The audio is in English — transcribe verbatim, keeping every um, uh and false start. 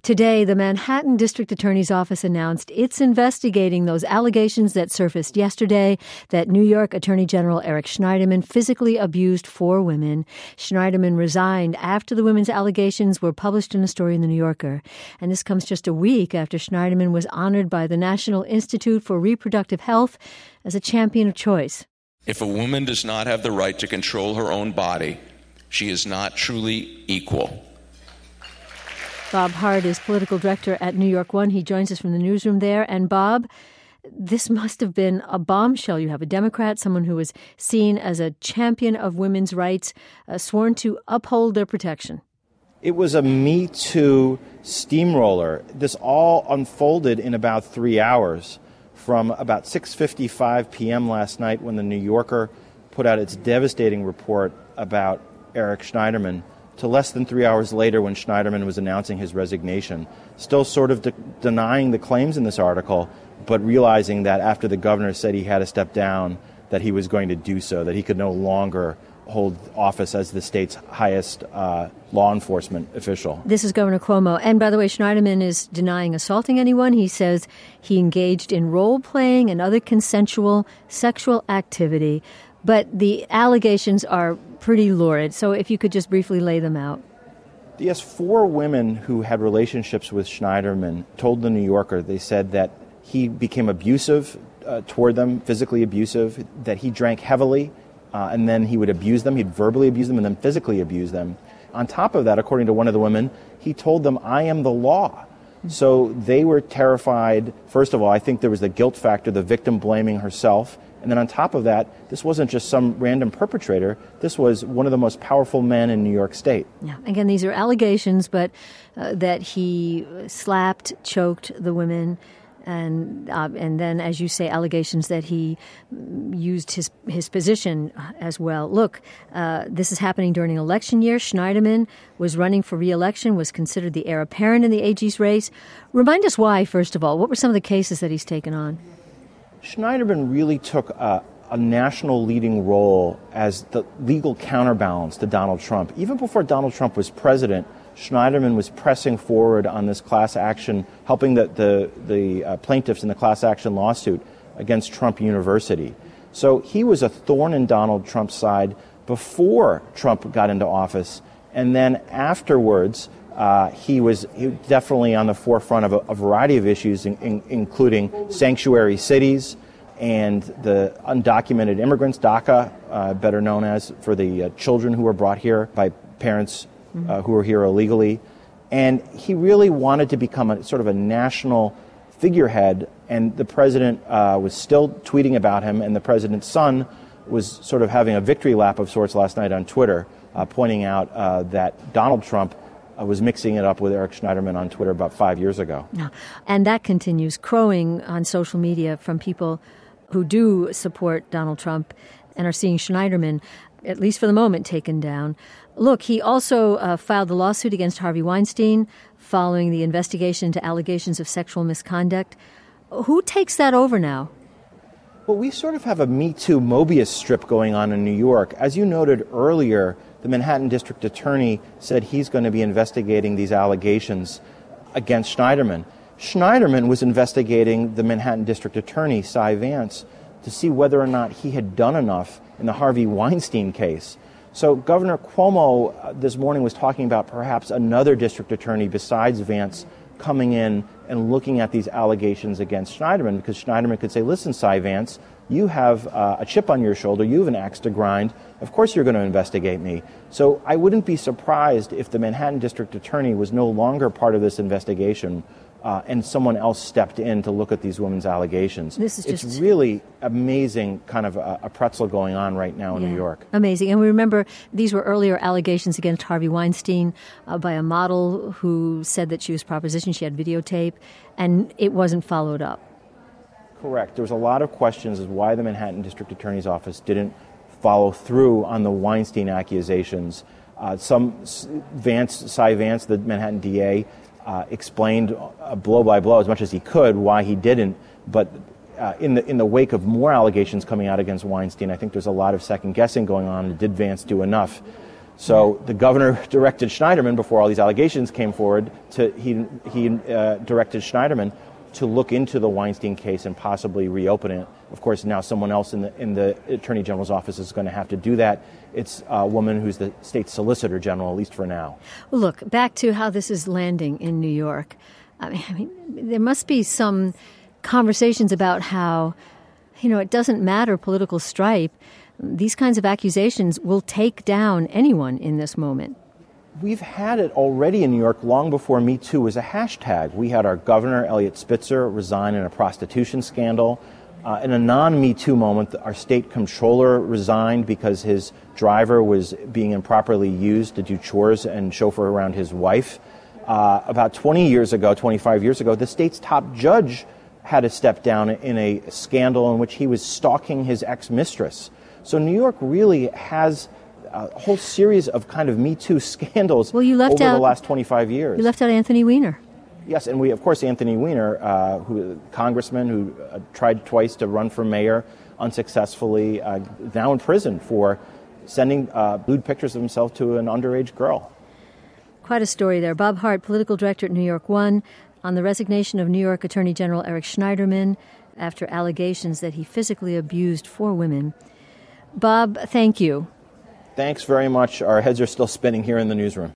Today, the Manhattan District Attorney's Office announced it's investigating those allegations that surfaced yesterday that New York Attorney General Eric Schneiderman physically abused four women. Schneiderman resigned after the women's allegations were published in a story in The New Yorker. And this comes just a week after Schneiderman was honored by the National Institute for Reproductive Health as a champion of choice. If a woman does not have the right to control her own body, she is not truly equal. Bob Hart is political director at New York One. He joins us from the newsroom there. And Bob, this must have been a bombshell. You have a Democrat, someone who was seen as a champion of women's rights, uh, sworn to uphold their protection. It was a Me Too steamroller. This all unfolded in about three hours, from about six fifty-five p.m. last night when the New Yorker put out its devastating report about Eric Schneiderman, to less than three hours later when Schneiderman was announcing his resignation, still sort of de- denying the claims in this article, but realizing that after the governor said he had to step down, that he was going to do so, that he could no longer hold office as the state's highest uh, law enforcement official. This is Governor Cuomo. And by the way, Schneiderman is denying assaulting anyone. He says he engaged in role-playing and other consensual sexual activity. But the allegations are pretty lurid. So if you could just briefly lay them out. Yes, four women who had relationships with Schneiderman told The New Yorker, they said that he became abusive uh, toward them, physically abusive, that he drank heavily, uh, and then he would abuse them. He'd verbally abuse them and then physically abuse them. On top of that, according to one of the women, he told them, "I am the law." So they were terrified. First of all, I think there was the guilt factor, the victim blaming herself. And then on top of that, this wasn't just some random perpetrator. This was one of the most powerful men in New York State. Yeah. Again, these are allegations, but uh, that he slapped, choked the women, and uh, and then, as you say, allegations that he used his his position as well. Look, uh, this is happening during an election year. Schneiderman was running for re-election, was considered the heir apparent in the A G's race. Remind us why, first of all. What were some of the cases that he's taken on? Schneiderman really took a, a national leading role as the legal counterbalance to Donald Trump. Even before Donald Trump was president, Schneiderman was pressing forward on this class action, helping the, the, the uh, plaintiffs in the class action lawsuit against Trump University. So he was a thorn in Donald Trump's side before Trump got into office. And then afterwards, Uh, he was he definitely on the forefront of a, a variety of issues, in, in, including sanctuary cities and the undocumented immigrants, DACA, uh, better known as, for the uh, children who were brought here by parents uh, who were here illegally. And he really wanted to become a sort of a national figurehead, and the president uh, was still tweeting about him, and the president's son was sort of having a victory lap of sorts last night on Twitter, uh, pointing out uh, that Donald Trump I was mixing it up with Eric Schneiderman on Twitter about five years ago. Yeah. And that continues, crowing on social media from people who do support Donald Trump and are seeing Schneiderman, at least for the moment, taken down. Look, he also uh, filed the lawsuit against Harvey Weinstein following the investigation into allegations of sexual misconduct. Who takes that over now? Well, we sort of have a Me Too Mobius strip going on in New York. As you noted earlier, the Manhattan District Attorney said he's going to be investigating these allegations against Schneiderman. Schneiderman was investigating the Manhattan District Attorney, Cy Vance, to see whether or not he had done enough in the Harvey Weinstein case. So Governor Cuomo uh, this morning was talking about perhaps another district attorney besides Vance coming in and looking at these allegations against Schneiderman, because Schneiderman could say, "Listen, Cy Vance, you have uh, a chip on your shoulder, you have an axe to grind, of course you're going to investigate me." So I wouldn't be surprised if the Manhattan District Attorney was no longer part of this investigation uh, and someone else stepped in to look at these women's allegations. This is it's just really amazing kind of a, a pretzel going on right now in yeah, New York. Amazing. And we remember these were earlier allegations against Harvey Weinstein uh, by a model who said that she was propositioned, she had videotape, and it wasn't followed up. Correct. There was a lot of questions as why the Manhattan District Attorney's Office didn't follow through on the Weinstein accusations. Uh, some Vance, Cy Vance, the Manhattan D A, uh, explained uh, blow by blow as much as he could why he didn't. But uh, in the in the wake of more allegations coming out against Weinstein, I think there's a lot of second guessing going on. Did Vance do enough? So the governor directed Schneiderman, before all these allegations came forward, to he he uh, directed Schneiderman to look into the Weinstein case and possibly reopen it. Of course, now someone else in the in the Attorney General's office is going to have to do that. It's a woman who's the state solicitor general, at least for now. Well, look, back to how this is landing in New York. I mean, I mean, there must be some conversations about how, you know, it doesn't matter political stripe. These kinds of accusations will take down anyone in this moment. We've had it already in New York long before Me Too was a hashtag. We had our governor, Eliot Spitzer, resign in a prostitution scandal. Uh, in a non-Me Too moment, our state comptroller resigned because his driver was being improperly used to do chores and chauffeur around his wife. Uh, about twenty years ago, twenty-five years ago, the state's top judge had to step down in a scandal in which he was stalking his ex-mistress. So New York really has a whole series of kind of Me Too scandals well, you left over out, the last twenty-five years. You left out Anthony Weiner. Yes, and we, of course, Anthony Weiner, uh, who congressman who uh, tried twice to run for mayor unsuccessfully, uh, now in prison for sending uh, lewd pictures of himself to an underage girl. Quite a story there. Bob Hart, political director at New York One, on the resignation of New York Attorney General Eric Schneiderman after allegations that he physically abused four women. Bob, thank you. Thanks very much. Our heads are still spinning here in the newsroom.